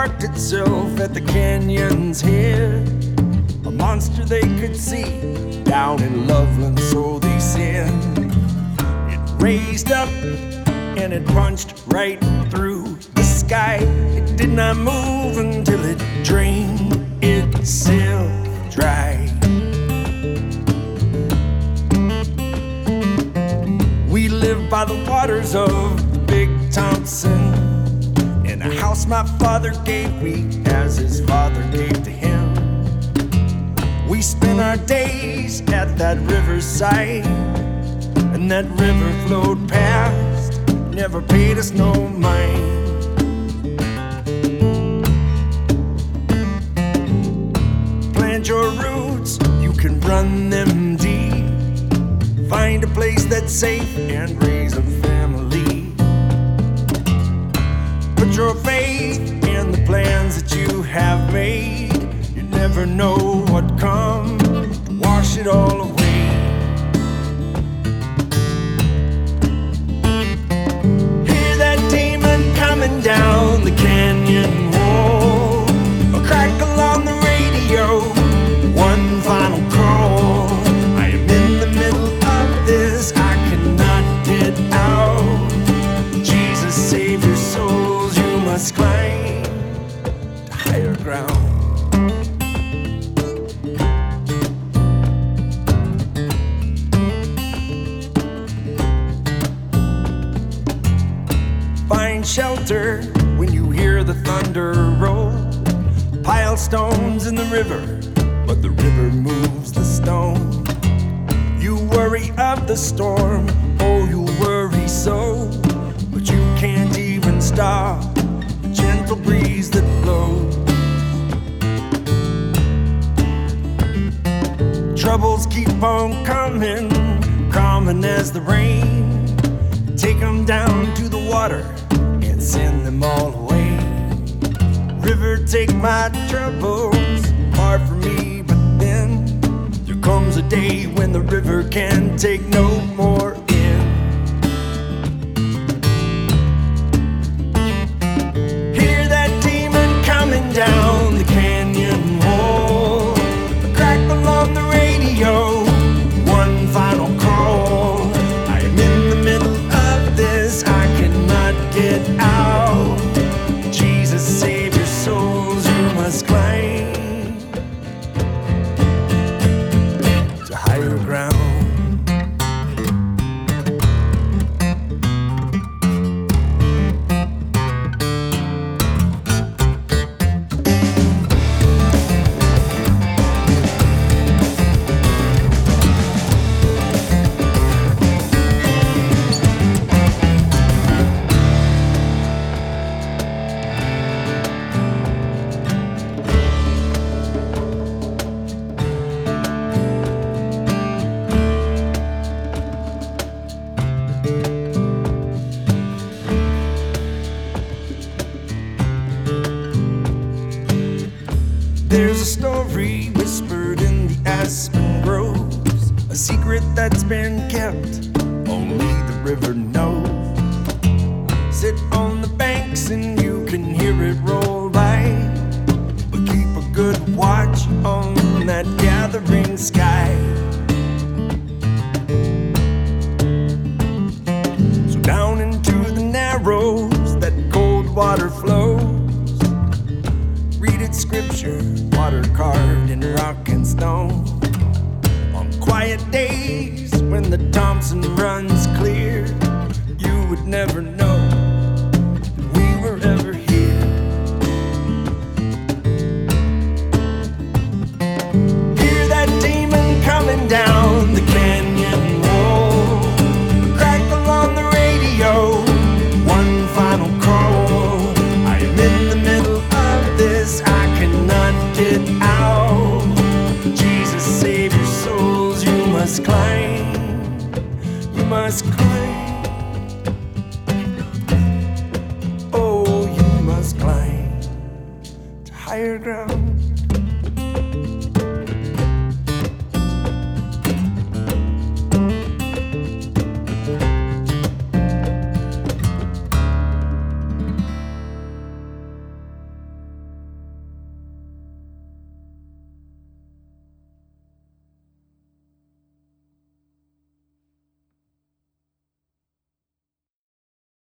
parked itself at the canyon's head. A monster they could see down in Loveland, so they said. It raised up and it punched right through the sky. It did not move until it drained itself dry. We live by the waters of the Big Thompson, in a house my father gave me as his father gave to him. We spent our days at that riverside, and that river flowed past, never paid us no mind. Plant your roots, you can run them deep. Find a place that's safe and raise a family. Put your faith in the plans that you have made. You never know what comes, wash it all away. Hear that demon coming down the canyon wall. A crackle on the radio, one final call. I am in the middle of this, I cannot get out. Jesus, save your souls, you must climb to higher ground. Find shelter when you hear the thunder roll. Pile stones in the river, but the river moves the stone. You worry of the storm, oh you worry so, but you can't even stop the gentle breeze that blows. Troubles keep on coming, coming as the rain. Take them down to the water and send them all away. River, take my troubles, hard for me, but then there comes a day when the river can take no more in. Hear that demon coming down the canyon wall. A crackle on the radio, one final call. I am in the middle of this, I cannot get out. Jesus, save your souls, you must climb to higher ground. There's a story whispered in the aspen groves, a secret that's been kept, only the river knows. Sit on the banks and you can hear it roll by, but keep a good watch on that gathering sky. So down into the narrows that cold water flows. Read its scripture, water carved in rock and stone. On quiet days when the Thompson runs clear, you would never know that we were ever here. Hear that demon coming down the canyon wall. A crackle on the radio, one final call. I am in the middle of this, I cannot get out. Jesus, save your souls, you must climb, you must climb.